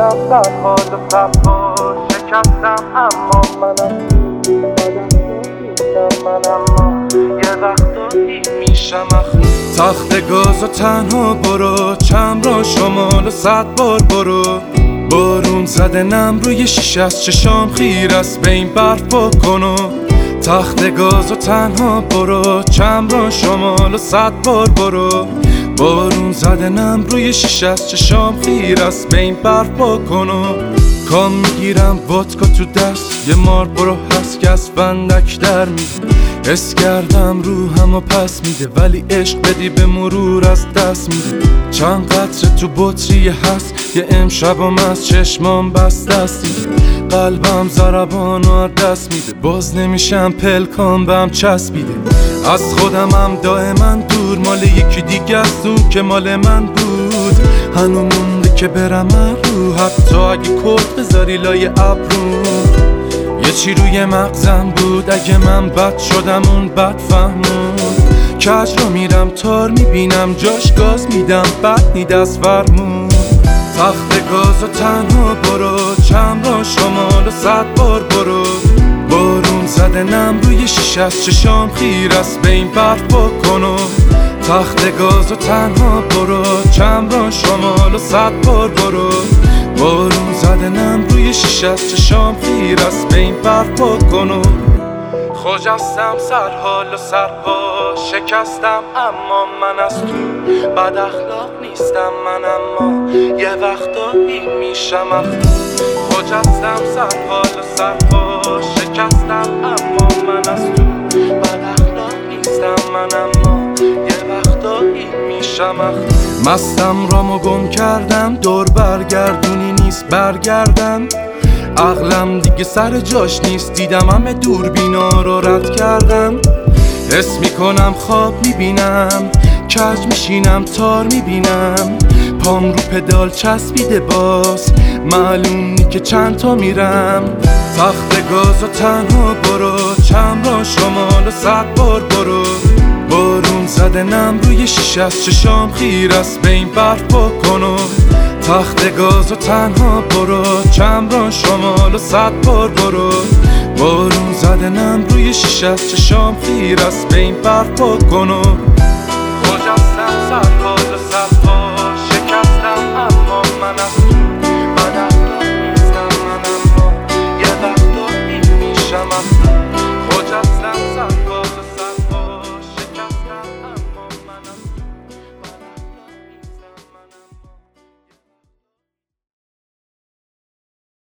شکستم در حال صفا شکستم اما منم من اما یه وقتایی میشم تخت گاز و تنها برو چم را شمال و 100 بار برو بارون زده نم روی شیشه از چشام خیر است به این برف بکنو تخت گاز و تنها برو چم را شمال و 100 بار برو بارون زده نم روی شیشه از چشام خیر است به این برف بکنو کام میگیرم ودکا تو دست یه مار برو هست که از فندک در میده حس کردم روحم و پس میده ولی عشق بدی به مرور از دست میده چند قطره تو بطری هست یه امشبم از چشمام بست دستی قلبم ضربان و دست میده باز نمیشم پلکام بهم چسبیده از خودمم دائما دور مال یکی دیگه است اون که مال من بود هنو مونده که برم رو حتی اگه کت بذاری لای ابرو یه چی روی مغزم بود اگه من بد شدم اون بد فهمون کج رو میرم تار میبینم جاش گاز میدم بد نی دست فرمون تخت گاز و تنها برو چم را شمال و 100 بار برو بارون زده نم روی شیشه از چشام خیر است به این برف بکنو تخت گاز و تنها برو چم را شمال و 100 بار برو بارون زده نم روی شیشه از چشام خیر است به این برف بکنو خجستم سر حال و سرپا شکستم اما من از تو بد اخلاق نیستم من اما یه وقتایی میشم خجستم سر حال و سرپا شکستم اما من از تو بد اخلاق نیستم من اما یه وقتایی میشم مستم رامو گم کردم دور برگردونی نیست برگردم عقلم دیگه سر جاش نیست دیدم همه دوربینا رو رد کردم حس میکنم خواب میبینم کج میشینم تار میبینم پام رو پدال چسبیده باز معلوم نی که چند تا میرم تخت گاز و تنها برو چم را شمال و 100 بار برو بارون زده نم روی شیشه از چشام خیر است به این برف بکنو تخت گاز و تنها برو چم را شمال و 100 بار برو بارون زده نم روی شیشه از چشام خیر است به این برف بکنو